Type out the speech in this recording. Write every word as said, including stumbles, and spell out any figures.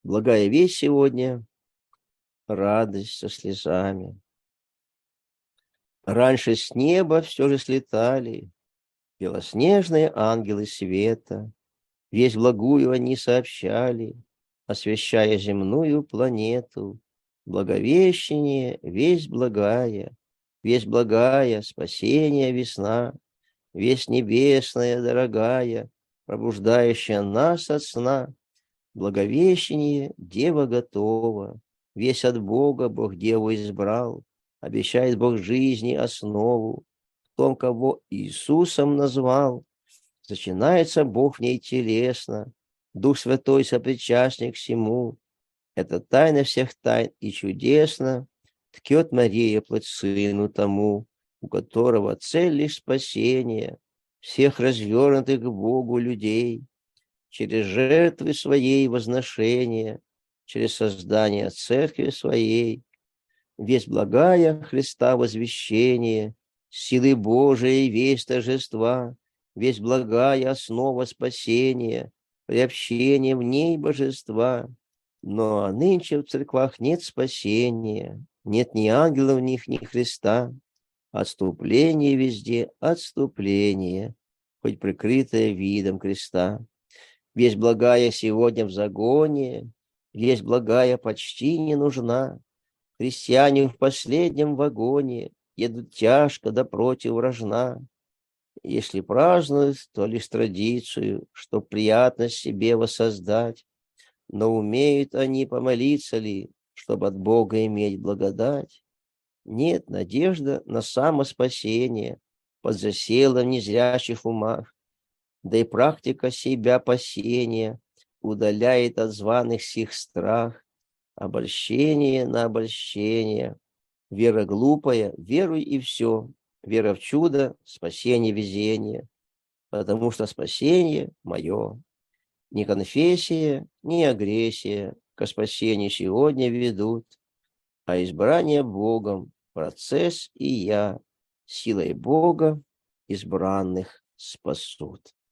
Благая весть сегодня, радость со слезами. Раньше с неба все же слетали белоснежные ангелы света. Весть благую они сообщали, освещая земную планету. Благовещение, весть благая, весть благая, спасение весна, весть небесная, дорогая, пробуждающая нас от сна. Благовещение, дева готова, весть от Бога Бог деву избрал, обещает Бог жизни основу, в том, кого Иисусом назвал. Зачинается Бог в ней телесно, Дух Святой сопричастник всему. Это тайна всех тайн и чудесно ткет Мария плоть сыну тому, у которого цель лишь спасение всех развернутых к Богу людей, через жертвы своей возношения, через создание церкви своей. Весть благая Христа возвещение, силы Божией весть торжества, весть благая основа спасения, приобщение в ней божества. Но нынче в церквах нет спасения, нет ни ангелов в них, ни Христа. Отступление везде, отступление, хоть прикрытое видом креста. Весть благая сегодня в загоне, весть благая почти не нужна. Крестьяне в последнем вагоне едут тяжко да против рожна. Если празднуют, то лишь традицию, чтоб приятность себе воссоздать. Но умеют они помолиться ли, чтобы от Бога иметь благодать? Нет, надежда на самоспасение подзасела в незрячих умах, да и практика себя пасения удаляет от званых сих страх. Обольщение на обольщение. Вера глупая, веруй и все. Вера в чудо, спасение, везение. Потому что спасение мое. Ни конфессия, ни агрессия ко спасению сегодня ведут, а избрание Богом процесс и я силой Бога избранных спасут.